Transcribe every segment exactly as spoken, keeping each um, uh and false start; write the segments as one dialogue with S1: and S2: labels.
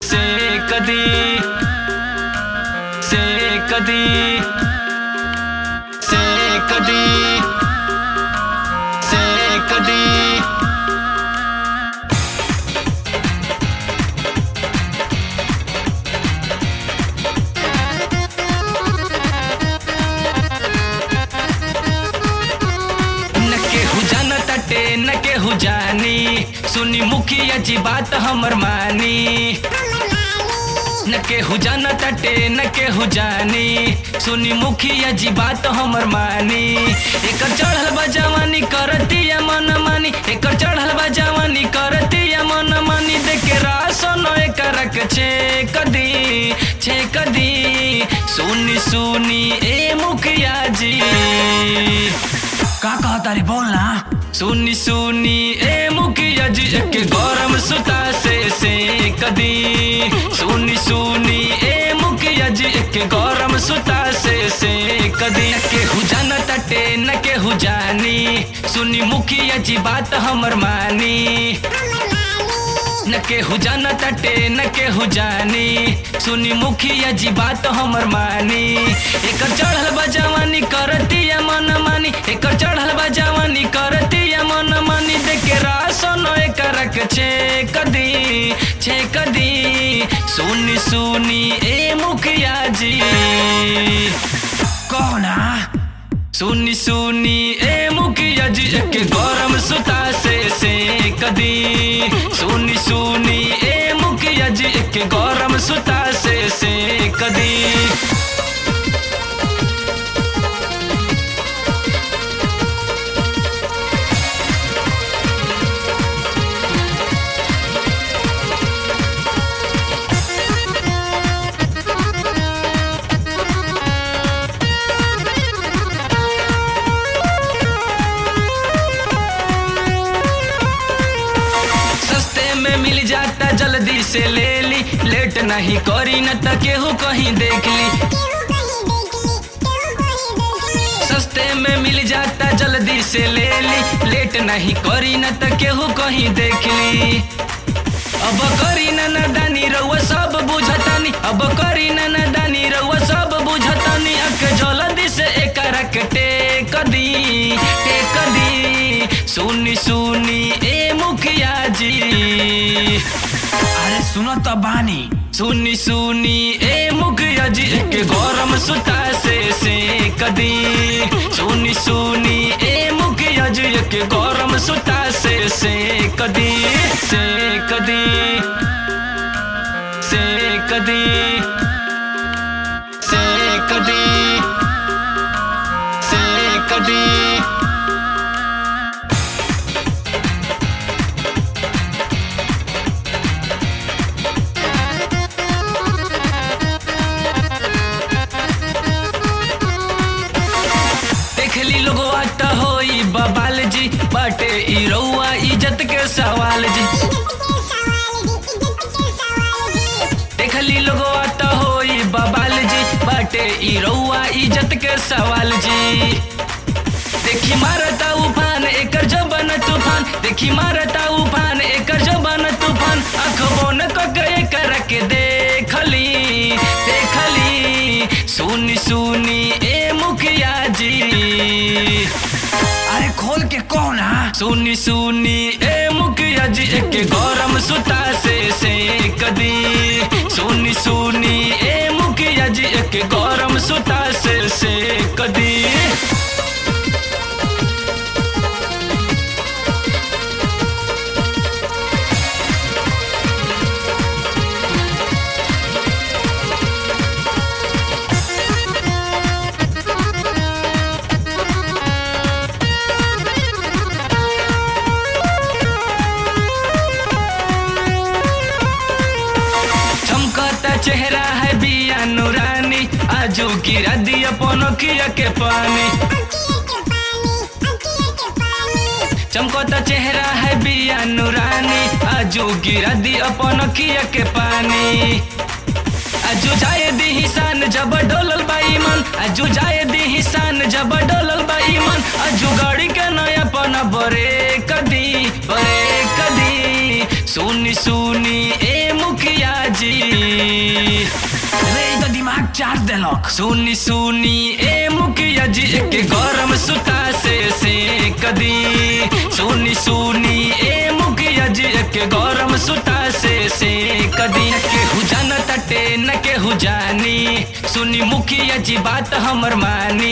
S1: से कदी से कदी से कदी से कदी न केहू जानी सुनी मुखिया जी बात हमर मानी न केहू जाना तटे न केहू जानी सुनी मुखिया जी बात हमर मानी एकर चढ़ल बा जवानी करतिया मन मानी एकर चढ़ल बा जवानी करतिया मन मानी देखे रासन एकर के छे कदी छे कदी सुनी सुनी ए मुखिया जी
S2: का कहता रे बोल ना।
S1: सुनी सुनी ए मुखिया जी के गरम सुता से से कदी सुनी सुनी ए मुखिया जी के गरम सुता से से कदी न केहू जाना तटे न केहू जानी सुनी मुखिया जी बात हमर मानी न केहू जाना तटे न केहू जानी सुनी मुखिया जी बात हमर मानी एकर चढ़ल बा जवानी करतिया मन मानी एकर चढ़ल बा जवानी करतिया मन मानी देखे रासन एकर के छे कदी छे कदी सुनी सुनी ए मुखिया जी
S2: कहो ना।
S1: सुनी सुनी ए मुखिया जी के गरम सुता से से कदी सुनी सुनी ए मुखिया जी के गरम सुता से से कदी मिल जाता जल्दी से ले ली लेट नहीं करी न त केहू कहीं देख ली सस्ते में मिल जाता जल्दी से ले ली लेट नहीं करी न त केहू कहीं देख ली अब करी न नदानी रउआ सब बुझतानी अब करी न नदानी रउआ सब बुझतानी अक जल्दी से एकर के टेक दी टेक दी सुनी सुनी ए मुखिया जी
S2: अरे सुनो तो बानी
S1: सुनी सुनी ए मुखिया जी के गरम सुता से से कदी सुनी सुनी ए मुखिया जी के गरम सुता से से कदी से कदी से कदी से कदी से कदी बबाल जी बाटे ई रउआ इज्जत के सवाल जी देखली लोगो आता होई बबाल जी बाटे ई रउआ इज्जत के सवाल जी देखी मारता उफान एकर जबन तूफान देखी मारता उफान एकर जबन तूफान अखबो न कके कर के देखली देखली सुनी सुनी ए मुखिया जी
S2: अरे खोल के कहो ना।
S1: सुनी सुनी ए मुखिया जी के गरम सुता से से कदी सुनी सुनी ए मुखिया जी के गरम सुता से से कदी चेहरा है बिया नूरानी आजू गिरा दिया पनखिया के पानी चमकता चेहरा है बिया नूरानी आजू गिरा दिया पनखिया के पानी आजू जाए दी हिसान जब डोलल बाई मन आजू जाए दी हिसान जब डोलल बाई मन आजू गाड़ी के नया पना बरे कदी बरे कदी सुनी सुनी ए मुखिया जी
S2: चार देलक।
S1: सुनी सुनी ए मुखिया जी एक गरम सुता से से कदी। सुनी सुनी ए मुखिया जी एक गरम सुता से से कदी। न केहू जान तटे न केहू जानी, सुनी मुखिया जी बात हमर मानी।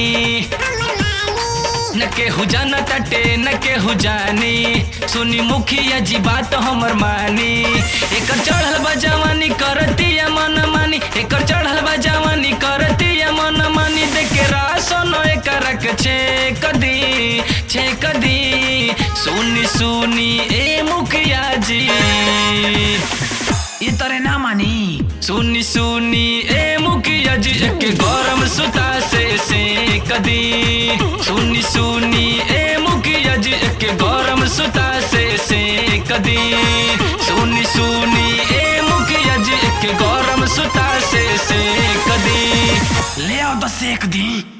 S1: न केहू जान तटे न केहू जानी, सुनी मुखिया जी बात हमर मानी। एकर चढ़ल बा जवानी करतिया मन मानी, एकर चढ़ल बा जवानी करतिया मन मानी। देखे रासन एकर के छे कदी छे कदी। सुनी सुनी ए मुखिया जी
S2: ये तोरे ना मानी।
S1: सुनी सुनी ए मुखिया जी एक गरम सुता से से कदी। सुनी सुनी ए मुखिया जी एक गरम सुता से से कदी। सुनी सुनी ए मुखिया जी एक गरम सुता से से कदी।
S2: ले आओ तो सेक दी।